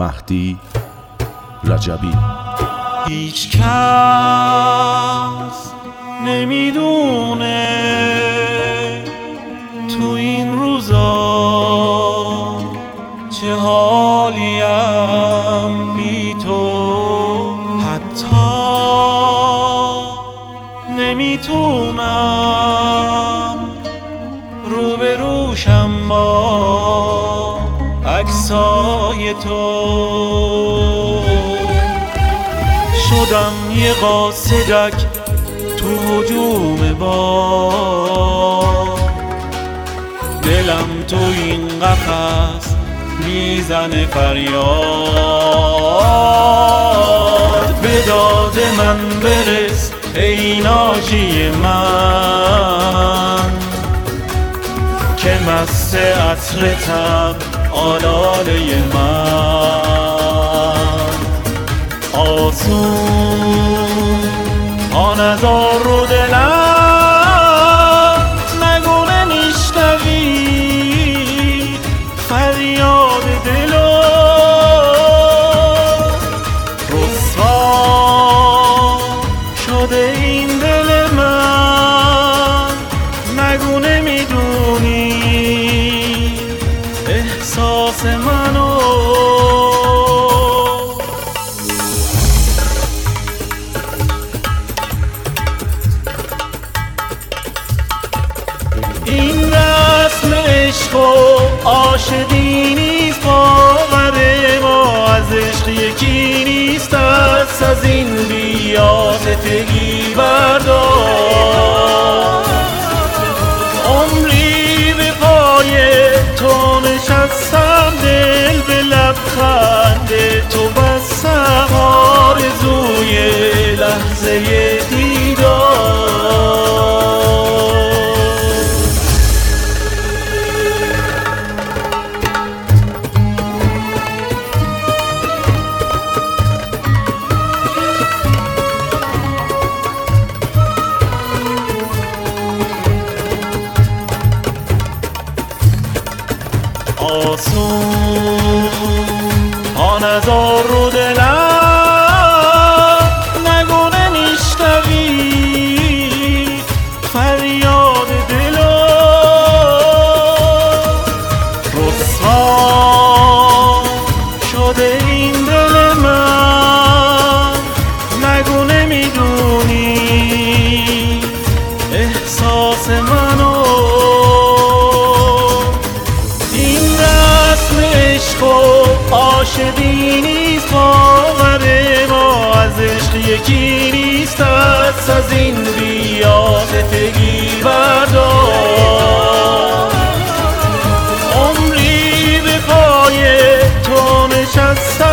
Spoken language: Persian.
مهدی رجبی. هیچ کس نمیدونه تو این روزا چه حالیم بی تو، حتی نمیتونم روبروشم با عکسای تو. شدم یه قاصدک تو هجوم باد، دلم تو این قفس میزنه فریاد. به داد من برس ای ناجی من که مست عطرتم آلاله من. آسون آن هزار رو دلم نگو نمیشنوی فریاد دلو. رسوا شده این دل من، نگو نمیدونی احساس منو. این رسم عشق و عاشقی نیست، باور ما از عشق یکی نیست. دست از این بی‌عاطفگی بردار، عمری به پای تو نشستم، دل به لبخند تو بستم، آرزوی لحظه دیدار. آسون آن هزار رو دلم نگو نمیشنوی فریاد دلو. رسوا شده این دل من، نگو نمیدونی احساس منو. عاشقی نیست، باور ما از عشق یکی نیست. دست از این بی‌عاطفگی بردار، عمری به پای تو نشستم،